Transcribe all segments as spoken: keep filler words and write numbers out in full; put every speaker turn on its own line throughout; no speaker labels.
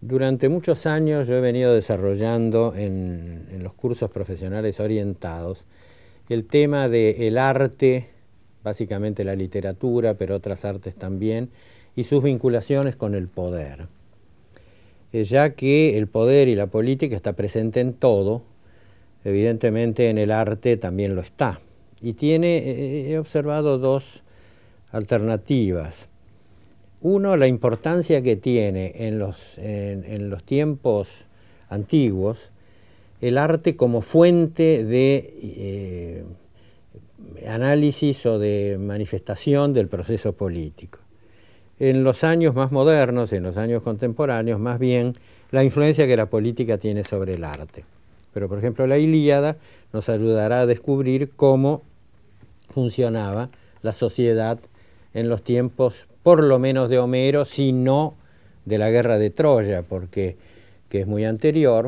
Durante muchos años yo he venido desarrollando en, en los cursos profesionales orientados el tema del arte, básicamente la literatura, pero otras artes también, y sus vinculaciones con el poder. Eh, ya que el poder y la política está presente en todo, evidentemente en el arte también lo está. Y tiene, eh, he observado dos alternativas. Uno, la importancia que tiene en los, en, en los tiempos antiguos el arte como fuente de eh, análisis o de manifestación del proceso político. En los años más modernos, en los años contemporáneos, más bien la influencia que la política tiene sobre el arte. Pero, por ejemplo, la Ilíada nos ayudará a descubrir cómo funcionaba la sociedad en los tiempos, por lo menos de Homero, si no de la guerra de Troya, porque que es muy anterior,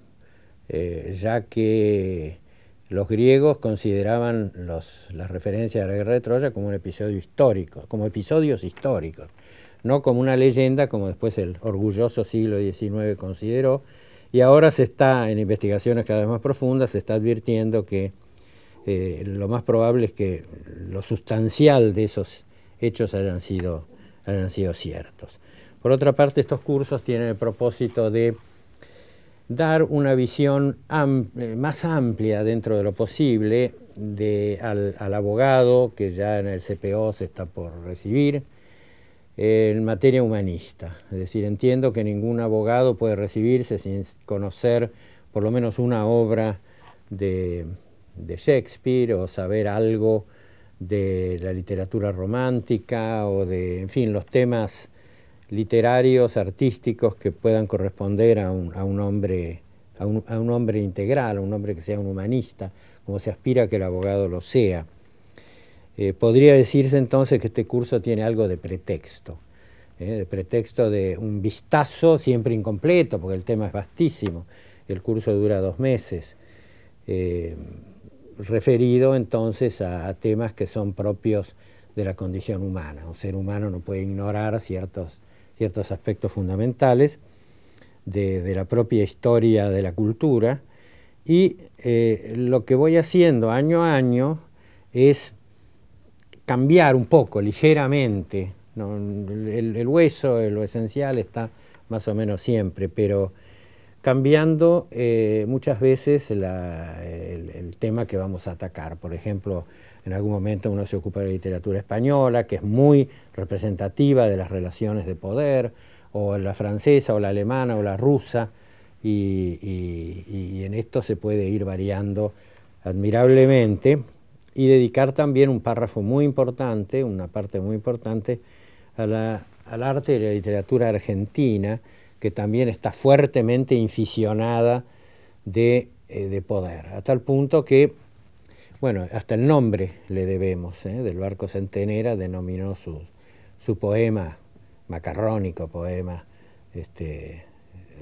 eh, ya que los griegos consideraban los, las referencias a la guerra de Troya como un episodio histórico, como episodios históricos, no como una leyenda como después el orgulloso siglo diecinueve consideró, y ahora se está, en investigaciones cada vez más profundas, se está advirtiendo que eh, lo más probable es que lo sustancial de esos hechos hayan sido, hayan sido ciertos. Por otra parte, estos cursos tienen el propósito de dar una visión am más amplia dentro de lo posible de, al, al abogado que ya en el C P O se está por recibir eh, en materia humanista. Es decir, entiendo que ningún abogado puede recibirse sin conocer por lo menos una obra de, de Shakespeare o saber algo de la literatura romántica o de, en fin, los temas literarios, artísticos que puedan corresponder a un, a un hombre, a un, a un hombre integral, a un hombre que sea un humanista, como se aspira a que el abogado lo sea. Eh, podría decirse entonces que este curso tiene algo de pretexto, eh, de pretexto de un vistazo siempre incompleto, porque el tema es vastísimo, el curso dura dos meses, eh, referido entonces a, a temas que son propios de la condición humana. Un ser humano no puede ignorar ciertos ciertos aspectos fundamentales de, de la propia historia de la cultura, y eh, lo que voy haciendo año a año es cambiar un poco, ligeramente, ¿no? el, el hueso, lo esencial está más o menos siempre, pero cambiando eh, muchas veces la, el, el tema que vamos a atacar. Por ejemplo, en algún momento uno se ocupa de la literatura española, que es muy representativa de las relaciones de poder, o la francesa, o la alemana, o la rusa, y, y, y en esto se puede ir variando admirablemente, y dedicar también un párrafo muy importante, una parte muy importante, a la, al arte de la literatura argentina, que también está fuertemente inficionada de, eh, de poder, a tal punto que, bueno, hasta el nombre le debemos, ¿eh? Del Barco Centenera denominó su, su poema, macarrónico poema, este, eh,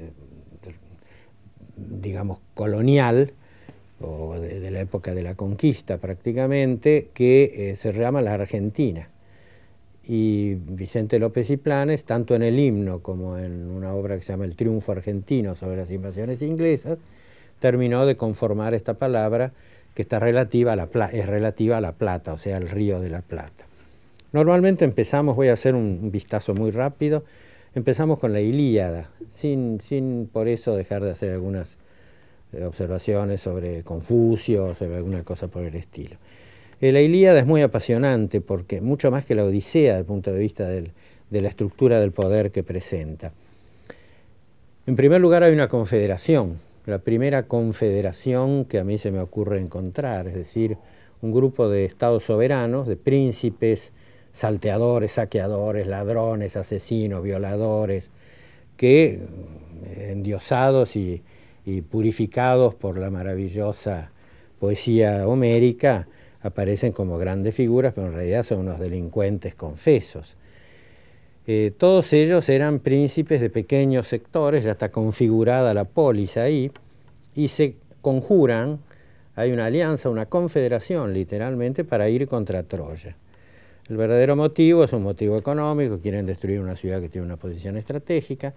digamos, colonial, o de, de la época de la conquista prácticamente, que eh, se llama La Argentina. Y Vicente López y Planes, tanto en el himno como en una obra que se llama El Triunfo Argentino sobre las invasiones inglesas, terminó de conformar esta palabra que está relativa a la es relativa a la Plata, o sea, al Río de la Plata. Normalmente empezamos, voy a hacer un vistazo muy rápido, empezamos con la Ilíada, sin, sin por eso dejar de hacer algunas observaciones sobre Confucio, sobre alguna cosa por el estilo. La Ilíada es muy apasionante porque, mucho más que la Odisea, desde el punto de vista del, de la estructura del poder que presenta. En primer lugar hay una confederación, la primera confederación que a mí se me ocurre encontrar, es decir, un grupo de estados soberanos, de príncipes, salteadores, saqueadores, ladrones, asesinos, violadores, que, endiosados y, y purificados por la maravillosa poesía homérica, aparecen como grandes figuras, pero en realidad son unos delincuentes confesos. Eh, todos ellos eran príncipes de pequeños sectores, ya está configurada la polis ahí, y se conjuran, hay una alianza, una confederación literalmente, para ir contra Troya. El verdadero motivo es un motivo económico, quieren destruir una ciudad que tiene una posición estratégica,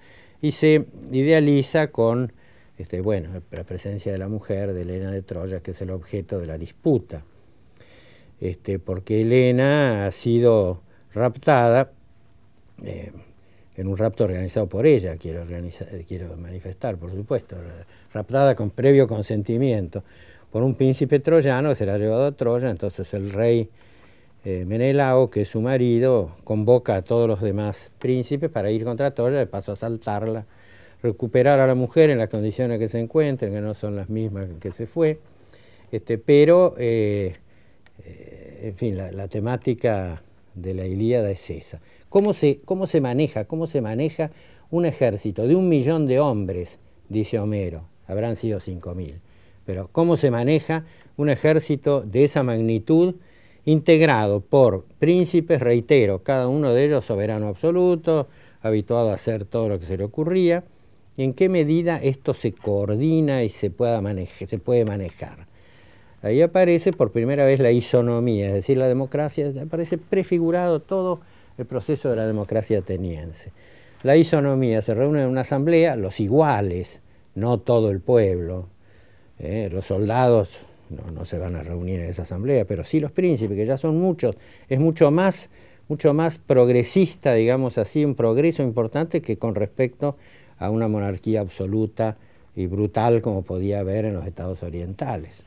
y se idealiza con este, bueno, la presencia de la mujer, de Helena de Troya, que es el objeto de la disputa. Este, porque Helena ha sido raptada, eh, en un rapto organizado por ella, quiero, organizar, quiero manifestar, por supuesto, raptada con previo consentimiento por un príncipe troyano que se la ha llevado a Troya. Entonces el rey eh, Menelao, que es su marido, convoca a todos los demás príncipes para ir contra Troya, de paso a asaltarla, recuperar a la mujer en las condiciones que se encuentren, que no son las mismas que se fue, este, pero, eh, eh, en fin, la, la temática de la Ilíada es esa. ¿Cómo se, cómo se maneja? ¿Cómo se maneja un ejército de un millón de hombres? Dice Homero, habrán sido cinco mil. Pero ¿cómo se maneja un ejército de esa magnitud integrado por príncipes, reitero, cada uno de ellos soberano absoluto, habituado a hacer todo lo que se le ocurría? ¿Y en qué medida esto se coordina y se, pueda manejar, se puede manejar? Ahí aparece por primera vez la isonomía, es decir, la democracia, aparece prefigurado todo el proceso de la democracia ateniense. La isonomía, se reúne en una asamblea, los iguales, no todo el pueblo. Eh, los soldados no, no se van a reunir en esa asamblea, pero sí los príncipes, que ya son muchos. Es mucho más, mucho más progresista, digamos así, un progreso importante que con respecto a una monarquía absoluta y brutal como podía haber en los estados orientales,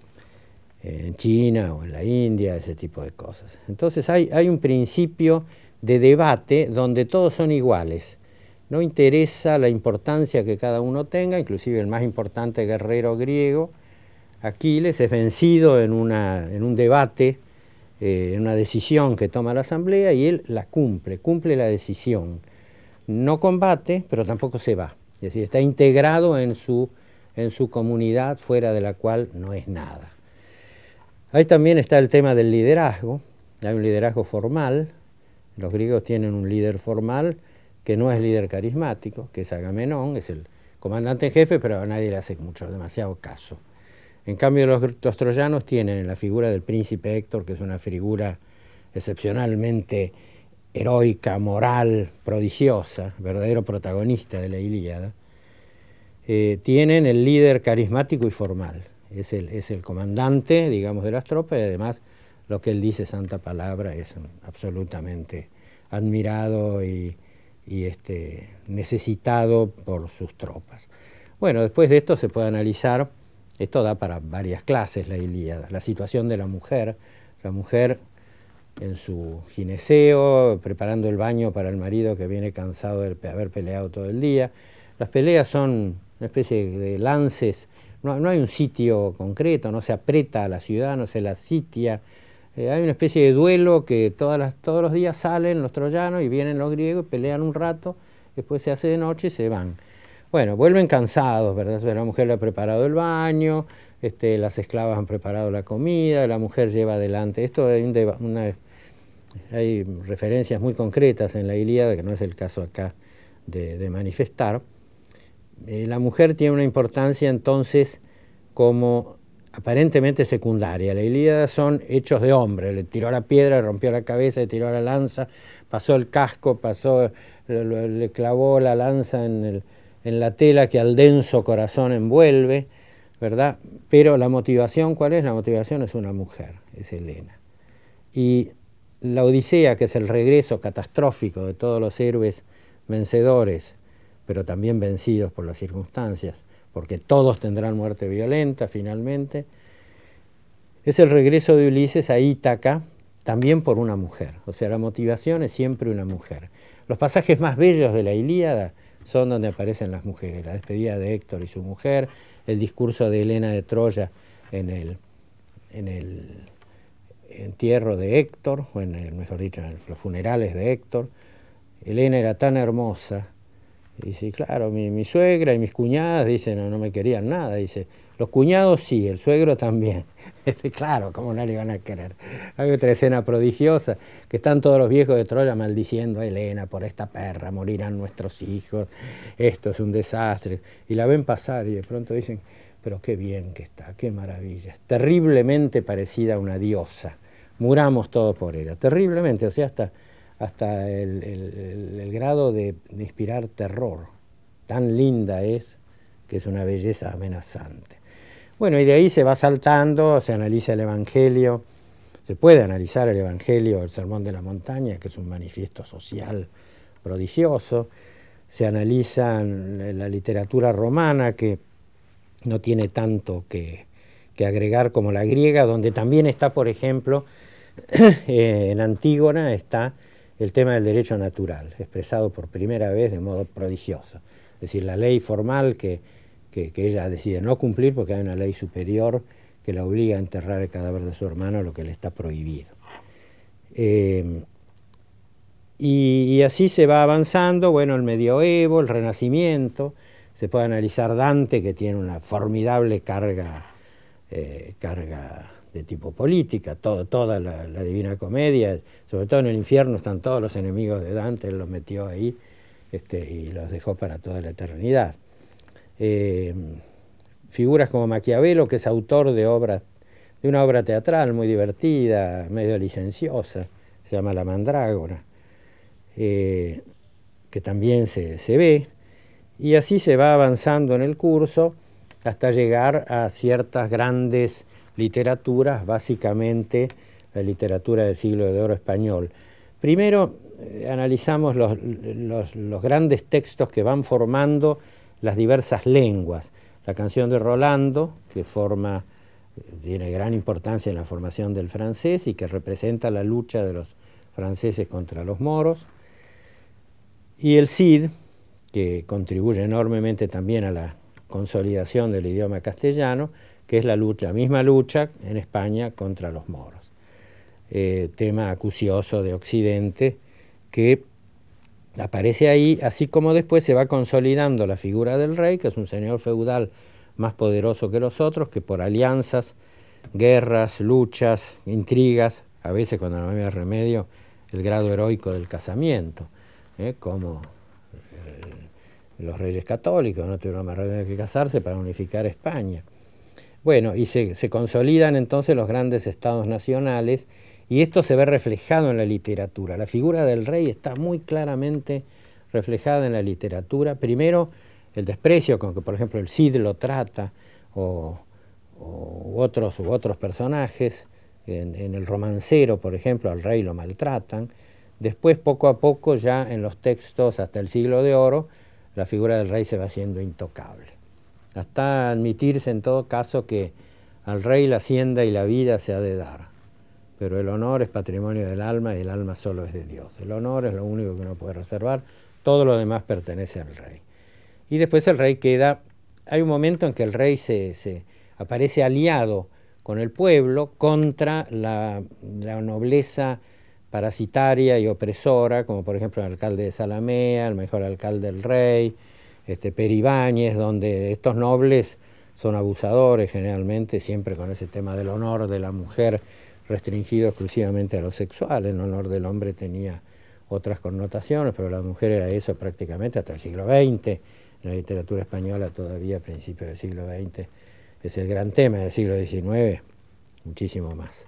en China o en la India, ese tipo de cosas. Entonces hay, hay un principio de debate donde todos son iguales. No interesa la importancia que cada uno tenga, inclusive el más importante guerrero griego, Aquiles, es vencido en, una, en un debate, eh, en una decisión que toma la asamblea, y él la cumple, cumple la decisión. No combate, pero tampoco se va. Es decir, está integrado en su, en su comunidad, fuera de la cual no es nada. Ahí también está el tema del liderazgo. Hay un liderazgo formal. Los griegos tienen un líder formal que no es líder carismático, que es Agamenón, es el comandante en jefe, pero a nadie le hace mucho, demasiado caso. En cambio, los, los troyanos tienen la figura del príncipe Héctor, que es una figura excepcionalmente heroica, moral, prodigiosa, verdadero protagonista de la Ilíada. Eh, tienen el líder carismático y formal. Es el, es el comandante, digamos, de las tropas, y además lo que él dice, santa palabra, es un, absolutamente admirado y, y este, necesitado por sus tropas. Bueno, después de esto se puede analizar, esto da para varias clases la Ilíada, la situación de la mujer, la mujer en su gineceo, preparando el baño para el marido que viene cansado de haber peleado todo el día. Las peleas son una especie de lances. No, no hay un sitio concreto, no se aprieta a la ciudad, no se la sitia. Eh, hay una especie de duelo que todas las, todos los días salen los troyanos y vienen los griegos, pelean un rato, después se hace de noche y se van. Bueno, vuelven cansados, ¿verdad? La mujer le ha preparado el baño, este, las esclavas han preparado la comida, la mujer lleva adelante. Esto hay, un una, hay referencias muy concretas en la Ilíada, que no es el caso acá de, de manifestar. Eh, la mujer tiene una importancia entonces como aparentemente secundaria. La Ilíada son hechos de hombre, le tiró la piedra, le rompió la cabeza, le tiró la lanza, pasó el casco, pasó, le, le clavó la lanza en, el, en la tela que al denso corazón envuelve, ¿verdad? Pero la motivación, ¿cuál es? La motivación es una mujer, es Helena. Y la Odisea, que es el regreso catastrófico de todos los héroes vencedores, pero también vencidos por las circunstancias, porque todos tendrán muerte violenta finalmente, es el regreso de Ulises a Ítaca, también por una mujer. O sea, la motivación es siempre una mujer. Los pasajes más bellos de la Ilíada son donde aparecen las mujeres, la despedida de Héctor y su mujer, el discurso de Helena de Troya en el, en el entierro de Héctor, o en el, mejor dicho, en los funerales de Héctor. Helena era tan hermosa. Dice, claro, mi, mi suegra y mis cuñadas, dice, no, no me querían nada. Dice, los cuñados sí, el suegro también. Dice, claro, ¿cómo no le iban a querer? Hay otra escena prodigiosa, que están todos los viejos de Troya maldiciendo a Helena, por esta perra, morirán nuestros hijos, esto es un desastre. Y la ven pasar y de pronto dicen, pero qué bien que está, qué maravilla. Es terriblemente parecida a una diosa. Muramos todos por ella, terriblemente, o sea, hasta... hasta el, el, el, el grado de, de inspirar terror. tan linda es, que es una belleza amenazante. Bueno, y de ahí se va saltando, se analiza el Evangelio, se puede analizar el Evangelio, el Sermón de la Montaña, que es un manifiesto social prodigioso, se analiza la literatura romana, que no tiene tanto que, que agregar como la griega, donde también está, por ejemplo, en Antígona está el tema del derecho natural, expresado por primera vez de modo prodigioso. Es decir, la ley formal que, que, que ella decide no cumplir porque hay una ley superior que la obliga a enterrar el cadáver de su hermano, lo que le está prohibido. Eh, y, y así se va avanzando, bueno, el medioevo, el Renacimiento, se puede analizar Dante, que tiene una formidable carga, eh, carga de tipo política, todo, toda la, la Divina Comedia, sobre todo en el infierno están todos los enemigos de Dante, él los metió ahí este, y los dejó para toda la eternidad. Eh, figuras como Maquiavelo, que es autor de, obras, de una obra teatral muy divertida, medio licenciosa, se llama La Mandrágora, eh, que también se, se ve, y así se va avanzando en el curso hasta llegar a ciertas grandes literaturas, básicamente la literatura del siglo de oro español. Primero eh, analizamos los, los, los grandes textos que van formando las diversas lenguas. La canción de Rolando, que forma, tiene gran importancia en la formación del francés y que representa la lucha de los franceses contra los moros. Y el Cid, que contribuye enormemente también a la consolidación del idioma castellano, que es la lucha, la misma lucha en España contra los moros. Eh, tema acucioso de Occidente que aparece ahí, así como después se va consolidando la figura del rey, que es un señor feudal más poderoso que los otros, que por alianzas, guerras, luchas, intrigas, a veces cuando no había remedio, el grado heroico del casamiento, ¿eh? como eh, los reyes católicos no tuvieron más remedio que casarse para unificar España. Bueno, y se, se consolidan entonces los grandes estados nacionales, y esto se ve reflejado en la literatura. La figura del rey está muy claramente reflejada en la literatura. Primero, el desprecio con que, por ejemplo, el Cid lo trata, o, o otros, u otros personajes. En, en el Romancero, por ejemplo, al rey lo maltratan. Después, poco a poco, ya en los textos hasta el siglo de oro, la figura del rey se va haciendo intocable. Hasta admitirse en todo caso que al rey la hacienda y la vida se ha de dar, pero el honor es patrimonio del alma y el alma solo es de Dios. El honor es lo único que uno puede reservar, todo lo demás pertenece al rey. Y después el rey queda, hay un momento en que el rey se, se aparece aliado con el pueblo contra la, la nobleza parasitaria y opresora, como por ejemplo el alcalde de Zalamea, el mejor alcalde del rey, este, Peribáñez, donde estos nobles son abusadores generalmente, siempre con ese tema del honor de la mujer restringido exclusivamente a lo sexual. El honor del hombre tenía otras connotaciones, pero la mujer era eso prácticamente hasta el siglo veinte. En la literatura española todavía a principios del siglo veinte es el gran tema, del siglo diecinueve muchísimo más.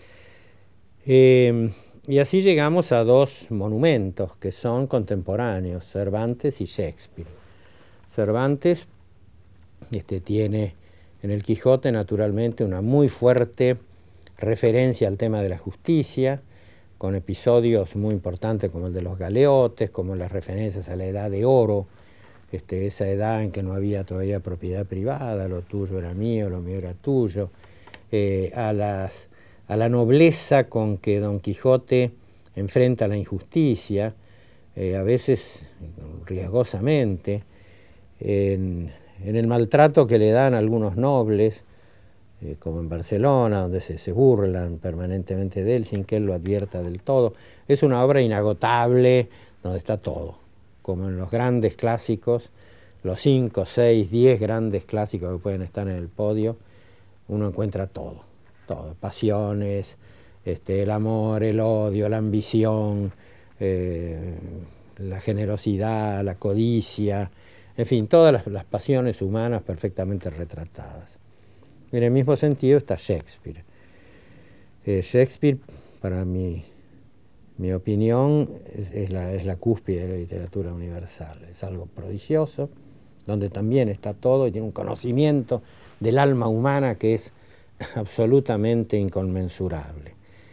Eh, y así llegamos a dos monumentos que son contemporáneos, Cervantes y Shakespeare. Cervantes este, tiene en el Quijote naturalmente una muy fuerte referencia al tema de la justicia, con episodios muy importantes como el de los galeotes, como las referencias a la edad de oro, este, esa edad en que no había todavía propiedad privada, lo tuyo era mío, lo mío era tuyo, eh, a, las, a la nobleza con que Don Quijote enfrenta la injusticia, eh, a veces riesgosamente, en, en el maltrato que le dan algunos nobles, eh, como en Barcelona, donde se, se burlan permanentemente de él sin que él lo advierta del todo. Es una obra inagotable, donde está todo, como en los grandes clásicos, los cinco, seis, diez grandes clásicos que pueden estar en el podio, uno encuentra todo, todo, pasiones, este, el amor, el odio, la ambición, eh, la generosidad, la codicia, en fin, todas las, las pasiones humanas perfectamente retratadas. En el mismo sentido está Shakespeare. Eh, Shakespeare, para mi, mi opinión, es, es, la, es la cúspide de la literatura universal. Es algo prodigioso. donde también está todo y tiene un conocimiento del alma humana que es absolutamente inconmensurable.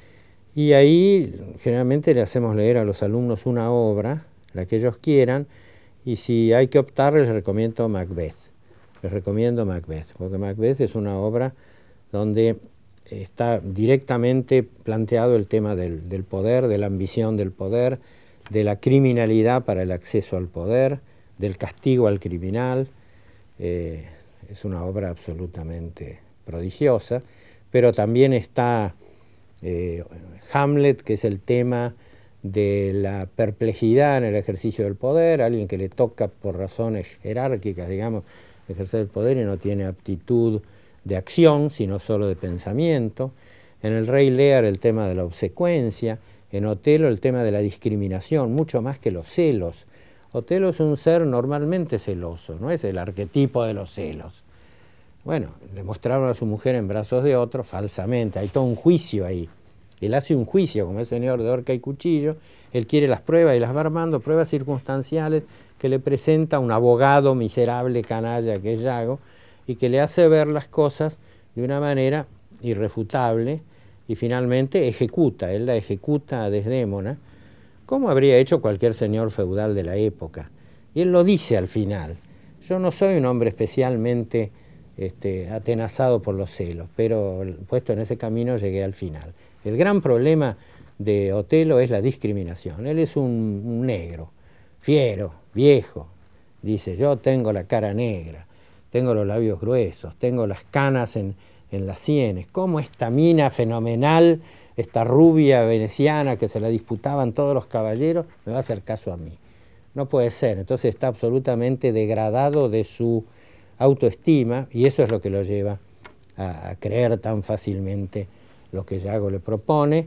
Y ahí generalmente le hacemos leer a los alumnos una obra, la que ellos quieran, y si hay que optar les recomiendo Macbeth. Les recomiendo Macbeth, porque Macbeth es una obra donde está directamente planteado el tema del, del poder, de la ambición del poder, de la criminalidad para el acceso al poder, del castigo al criminal. Eh, es una obra absolutamente prodigiosa, pero también está eh, Hamlet, que es el tema de la perplejidad en el ejercicio del poder, alguien que le toca por razones jerárquicas, digamos, ejercer el poder y no tiene aptitud de acción, sino solo de pensamiento. En el Rey Lear el tema de la obsecuencia, en Otelo el tema de la discriminación, mucho más que los celos. Otelo es un ser normalmente celoso, no es el arquetipo de los celos. Bueno, le mostraron a su mujer en brazos de otro falsamente, hay todo un juicio ahí. Él hace un juicio, como es señor de horca y cuchillo, él quiere las pruebas y las va armando, pruebas circunstanciales que le presenta un abogado miserable, canalla que es Yago, y que le hace ver las cosas de una manera irrefutable y finalmente ejecuta, él la ejecuta a Desdémona, como habría hecho cualquier señor feudal de la época. Y él lo dice al final, yo no soy un hombre especialmente este, atenazado por los celos, pero puesto en ese camino llegué al final. El gran problema de Otelo es la discriminación, él es un, un negro, fiero, viejo, dice yo tengo la cara negra, tengo los labios gruesos, tengo las canas en, en las sienes, como esta mina fenomenal, esta rubia veneciana que se la disputaban todos los caballeros, me va a hacer caso a mí. No puede ser, entonces está absolutamente degradado de su autoestima y eso es lo que lo lleva a, a creer tan fácilmente lo que Yago le propone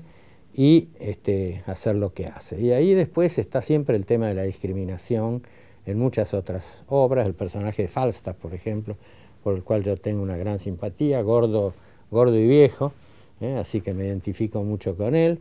y este, hacer lo que hace. Y ahí después está siempre el tema de la discriminación en muchas otras obras, el personaje de Falstaff, por ejemplo, por el cual yo tengo una gran simpatía, gordo, gordo y viejo, ¿eh? Así que me identifico mucho con él,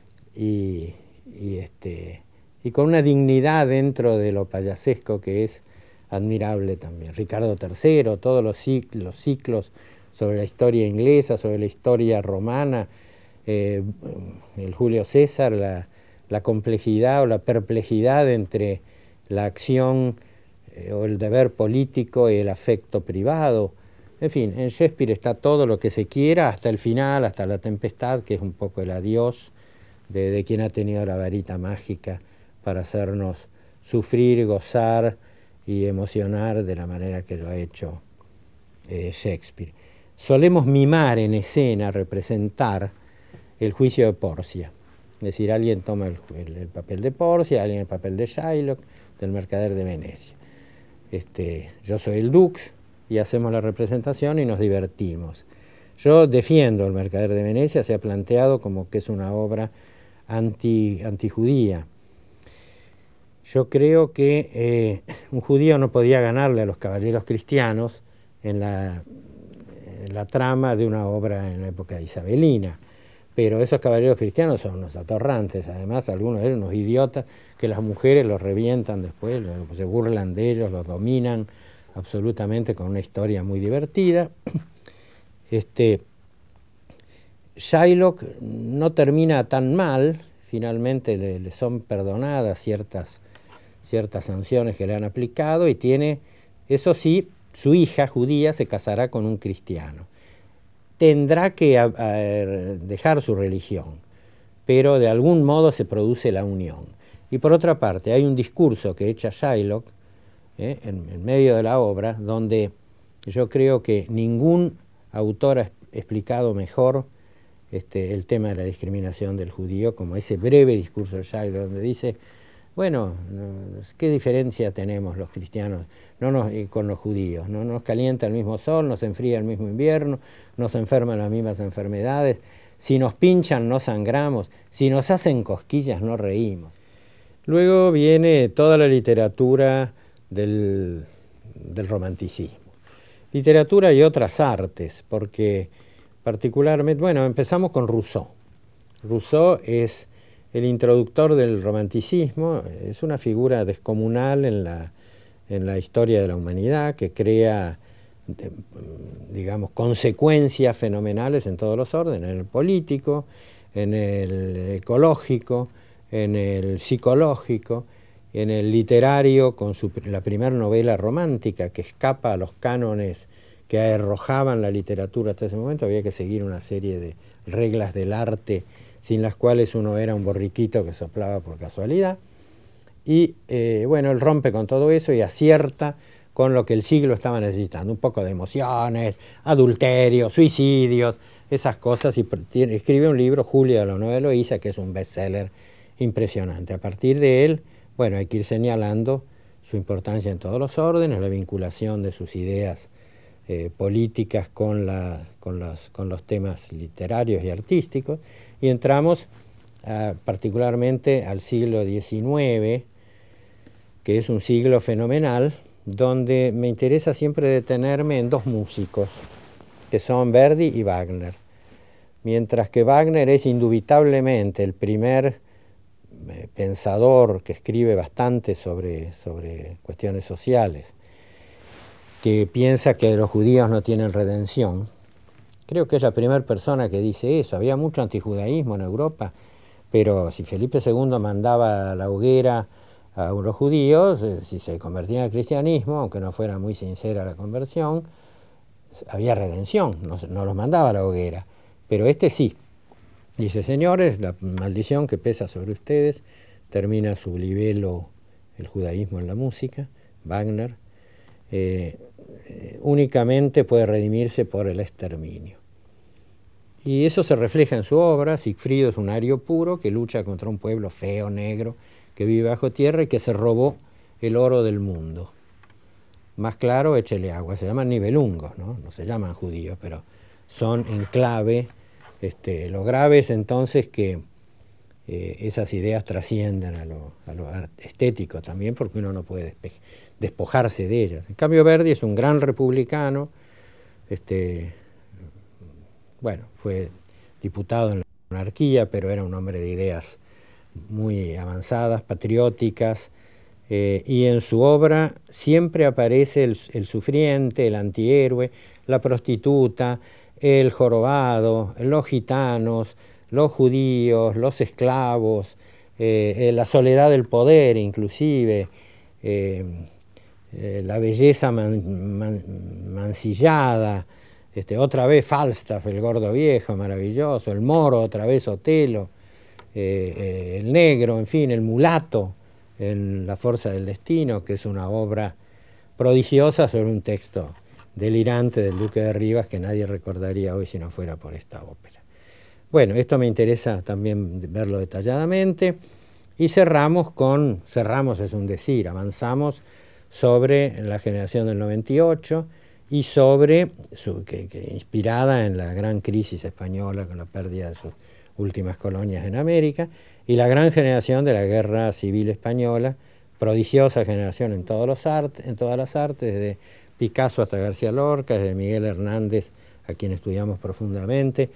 y, y, este, y con una dignidad dentro de lo payasesco que es admirable también. Ricardo tercero, todos los ciclos, los ciclos sobre la historia inglesa, sobre la historia romana, eh, el Julio César, la, la complejidad o la perplejidad entre la acción eh, o el deber político y el afecto privado. En fin, en Shakespeare está todo lo que se quiera, hasta el final, hasta la tempestad, que es un poco el adiós de, de quien ha tenido la varita mágica para hacernos sufrir, gozar y emocionar de la manera que lo ha hecho eh, Shakespeare. Solemos mimar en escena, representar el juicio de Porcia. Es decir, alguien toma el, el, el papel de Porcia, alguien el papel de Shylock, del mercader de Venecia. Este, yo soy el Dux y hacemos la representación y nos divertimos. Yo defiendo el mercader de Venecia, se ha planteado como que es una obra anti, antijudía. Yo creo que eh, un judío no podía ganarle a los caballeros cristianos en la, en la trama de una obra en la época isabelina. Pero esos caballeros cristianos son unos atorrantes, además algunos de ellos unos idiotas, que las mujeres los revientan después, se burlan de ellos, los dominan absolutamente con una historia muy divertida. Este, Shylock no termina tan mal, finalmente le, le son perdonadas ciertas, ciertas sanciones que le han aplicado y tiene, eso sí, su hija judía se casará con un cristiano. Tendrá que a, a, dejar su religión, pero de algún modo se produce la unión. Y por otra parte, hay un discurso que echa Shylock eh, en, en medio de la obra, donde yo creo que ningún autor ha explicado mejor este, el tema de la discriminación del judío, como ese breve discurso de Shylock, donde dice, bueno, ¿qué diferencia tenemos los cristianos no nos, eh, con los judíos? No nos calienta el mismo sol, nos enfría el mismo invierno, nos enferman las mismas enfermedades, si nos pinchan no sangramos, si nos hacen cosquillas no reímos. Luego viene toda la literatura del, del romanticismo. Literatura y otras artes, porque particularmente, bueno, empezamos con Rousseau. Rousseau es el introductor del romanticismo, es una figura descomunal en la, en la historia de la humanidad, que crea, digamos, consecuencias fenomenales en todos los órdenes, en el político, en el ecológico, en el psicológico, en el literario, con su, la primera novela romántica que escapa a los cánones que arrojaban la literatura hasta ese momento. Había que seguir una serie de reglas del arte sin las cuales uno era un borriquito que soplaba por casualidad. Y eh, bueno, él rompe con todo eso y acierta con lo que el siglo estaba necesitando, un poco de emociones, adulterio, suicidios, esas cosas, y escribe un libro, Julia de la Nueva Eloísa, que es un bestseller impresionante. A partir de él, bueno, hay que ir señalando su importancia en todos los órdenes, la vinculación de sus ideas eh, políticas con, la, con, los, con los temas literarios y artísticos, y entramos uh, particularmente al siglo diecinueve, que es un siglo fenomenal, donde me interesa siempre detenerme en dos músicos, que son Verdi y Wagner. Mientras que Wagner es indubitablemente el primer eh, pensador que escribe bastante sobre, sobre cuestiones sociales, que piensa que los judíos no tienen redención. Creo que es la primera persona que dice eso. Había mucho antijudaísmo en Europa, pero si Felipe segundo mandaba a la hoguera a los judíos, eh, si se convertían al cristianismo, aunque no fuera muy sincera la conversión, había redención, no, no los mandaba a la hoguera. Pero este sí. Dice, señores, la maldición que pesa sobre ustedes, termina su libelo, el judaísmo en la música, Wagner, eh, eh, únicamente puede redimirse por el exterminio. Y eso se refleja en su obra. Sigfrido es un ario puro que lucha contra un pueblo feo, negro, que vive bajo tierra y que se robó el oro del mundo. Más claro, échele agua. Se llaman nibelungos, ¿no? No se llaman judíos, pero son en clave. Este, lo grave es entonces que eh, esas ideas trascienden a lo, a lo estético también, porque uno no puede despojarse de ellas. En cambio, Verdi es un gran republicano. Este, bueno, fue diputado en la monarquía, pero era un hombre de ideas muy avanzadas, patrióticas, eh, y en su obra siempre aparece el, el sufriente, el antihéroe, la prostituta, el jorobado, los gitanos, los judíos, los esclavos, eh, eh, la soledad del poder inclusive, eh, eh, la belleza man, man, mancillada, este, otra vez Falstaff, el gordo viejo, maravilloso, el moro, otra vez Otelo, eh, eh, el negro, en fin, el mulato en La Fuerza del Destino, que es una obra prodigiosa sobre un texto delirante del Duque de Rivas que nadie recordaría hoy si no fuera por esta ópera. Bueno, esto me interesa también verlo detalladamente, y cerramos con, cerramos es un decir, avanzamos sobre la generación del noventa y ocho y sobre, su, que, que inspirada en la gran crisis española con la pérdida de sus últimas colonias en América, y la gran generación de la Guerra Civil Española, prodigiosa generación en, todos los artes, en todas las artes, desde Picasso hasta García Lorca, desde Miguel Hernández, a quien estudiamos profundamente,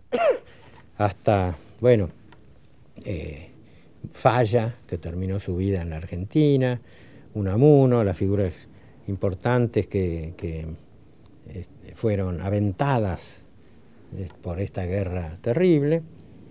hasta, bueno, eh, Falla, que terminó su vida en la Argentina, Unamuno, las figuras importantes que, que eh, fueron aventadas eh, por esta guerra terrible.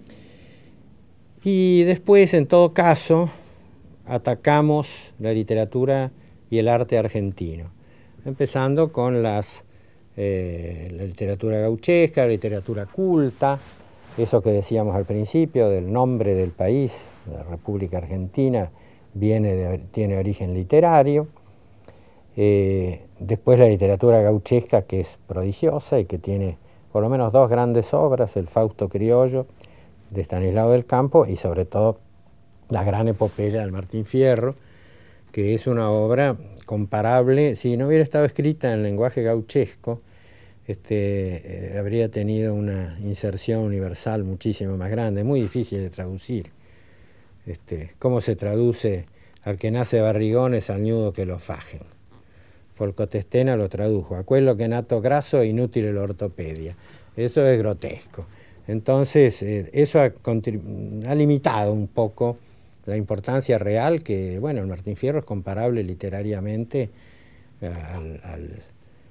Y después, en todo caso, atacamos la literatura y el arte argentino, empezando con las, eh, la literatura gauchesca, la literatura culta, eso que decíamos al principio del nombre del país, la República Argentina, viene de, tiene origen literario. Eh, después la literatura gauchesca, que es prodigiosa y que tiene por lo menos dos grandes obras, el Fausto Criollo de Estanislao del Campo y sobre todo la gran epopeya del Martín Fierro, que es una obra comparable, si no hubiera estado escrita en lenguaje gauchesco, este, eh, habría tenido una inserción universal muchísimo más grande, muy difícil de traducir. Este, ¿Cómo se traduce al que nace barrigones al ñudo que lo fajen? Folcotestena lo tradujo, a quello que nato graso inútil la ortopedia. Eso es grotesco. Entonces, eh, eso ha, ha limitado un poco la importancia real que, bueno, el Martín Fierro es comparable literariamente al, al,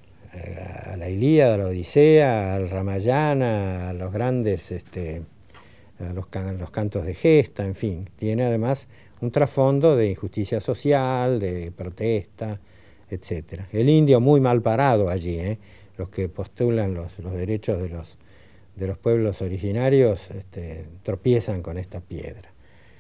a la Ilíada, a la Odisea, al Ramayana, a los grandes, este, a los, can los cantos de gesta, en fin. Tiene además un trasfondo de injusticia social, de protesta, etcétera. El indio muy mal parado allí, ¿eh? Los que postulan los, los derechos de los, de los pueblos originarios este, tropiezan con esta piedra.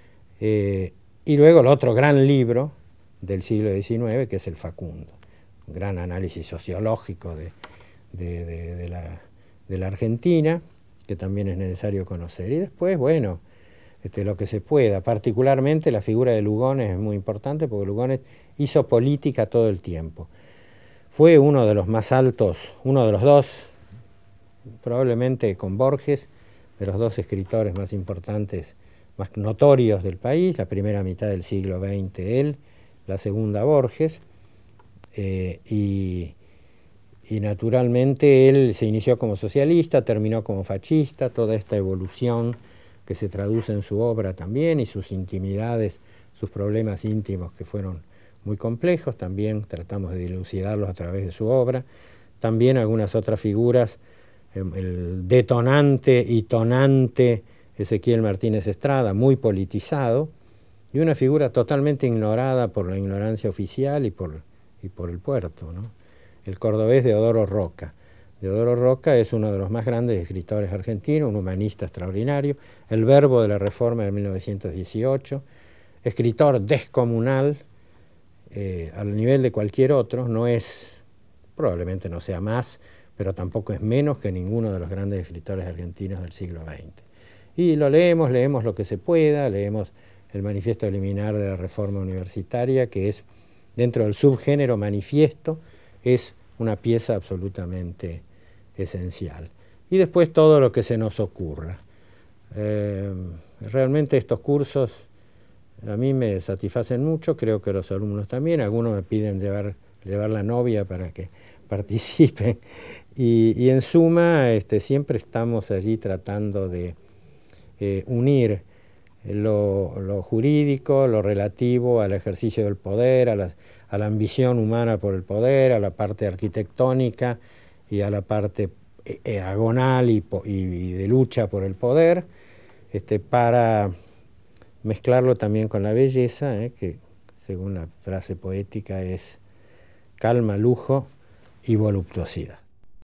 Eh, y luego el otro gran libro del siglo diecinueve, que es el Facundo, un gran análisis sociológico de, de, de, de, la, de la Argentina, que también es necesario conocer. Y después, bueno, este, lo que se pueda, particularmente la figura de Lugones es muy importante, porque Lugones hizo política todo el tiempo. Fue uno de los más altos, uno de los dos, probablemente con Borges, de los dos escritores más importantes, más notorios del país, la primera mitad del siglo veinte él, la segunda Borges, eh, y, y naturalmente él se inició como socialista, terminó como fascista, toda esta evolución que se traduce en su obra también, y sus intimidades, sus problemas íntimos que fueron muy complejos, también tratamos de dilucidarlos a través de su obra. También algunas otras figuras, el detonante y tonante Ezequiel Martínez Estrada, muy politizado, y una figura totalmente ignorada por la ignorancia oficial y por, y por el puerto, ¿no? El cordobés Deodoro Roca. Deodoro Roca es uno de los más grandes escritores argentinos, un humanista extraordinario, el verbo de la Reforma de mil novecientos dieciocho, escritor descomunal, eh, al nivel de cualquier otro, no es, probablemente no sea más, pero tampoco es menos que ninguno de los grandes escritores argentinos del siglo veinte. Y lo leemos, leemos lo que se pueda, leemos el manifiesto liminar de la Reforma Universitaria, que es, dentro del subgénero manifiesto, es una pieza absolutamente esencial. Y después todo lo que se nos ocurra. Eh, realmente estos cursos a mí me satisfacen mucho, creo que los alumnos también, algunos me piden llevar, llevar la novia para que participen, y, y en suma este, siempre estamos allí tratando de eh, unir lo, lo jurídico, lo relativo al ejercicio del poder, a la, a la ambición humana por el poder, a la parte arquitectónica y a la parte eh, agonal y, y, y de lucha por el poder, este, para mezclarlo también con la belleza, eh, que según la frase poética es calma, lujo y voluptuosidad.